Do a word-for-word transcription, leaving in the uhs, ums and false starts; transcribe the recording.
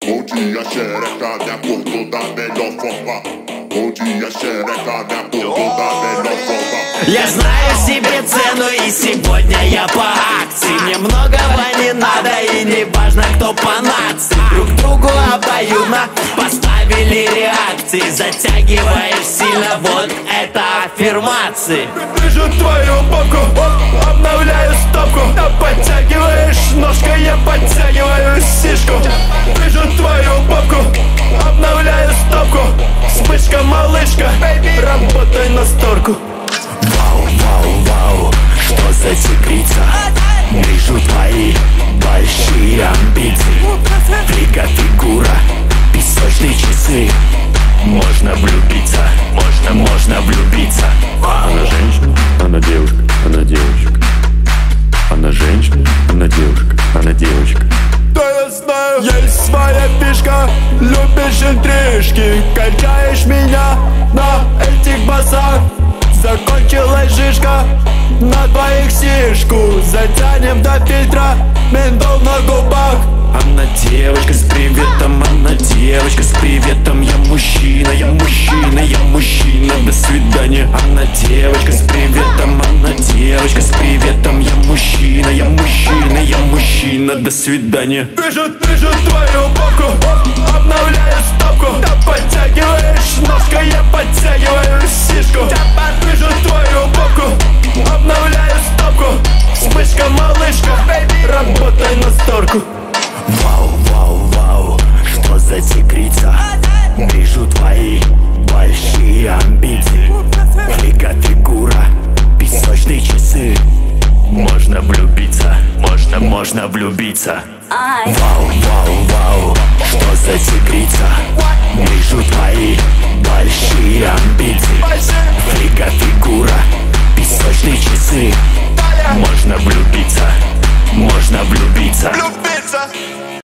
Bom dia, xereca, minha cor da melhor forma. Bom dia, xereca, minha cor da melhor forma. Я знаю себе цену, и сегодня я по акции. Мне многого не надо, и не важно, кто по нации. Друг другу обоюдно поставили реакции. Затягиваешь сильно, вот это аффирмации. Вижу твою попку, обновляю стопку. Подтягиваешь ножкой, я подтягиваю сишку. Вижу твою попку, обновляю стопку. Вспышка, малышка, работай на сторку. Вау, вау, вау, что за тигрица? Вижу твои большие амбиции. Фрига, фигура, песочные часы. Можно влюбиться, можно, можно влюбиться. Она женщина, она девушка, она девочка. Она женщина, она девушка, она девочка. Да я знаю, есть своя фишка. Любишь интрижки, качаешь меня на этих басах. Закончилась жишка, на двоих сишку. Затянем до фильтра, ментол на губах. Она девочка с приветом, она девочка с приветом. Я мужчина, я мужчина, я мужчина, до свидания. Она девочка с приветом, она девочка с приветом. Я мужчина, я мужчина, я мужчина, до свидания. Вижу, вижу твою попку, обновляю стопку. Подтягиваешь ножкой, я подтягиваю сишку. Вижу твою попку, обновляю стопку. Вспышка, малышка, работай на сторку. Вау, вау, вау, что за тигрица? Вижу твои большие амбиции. Фрига, фигура, песочные часы. Можно влюбиться, можно, можно влюбиться. Вау, вау, вау, что за тигрица? Вижу твои большие амбиции. Фрига, фигура, песочные часы. Можно влюбиться, можно влюбиться.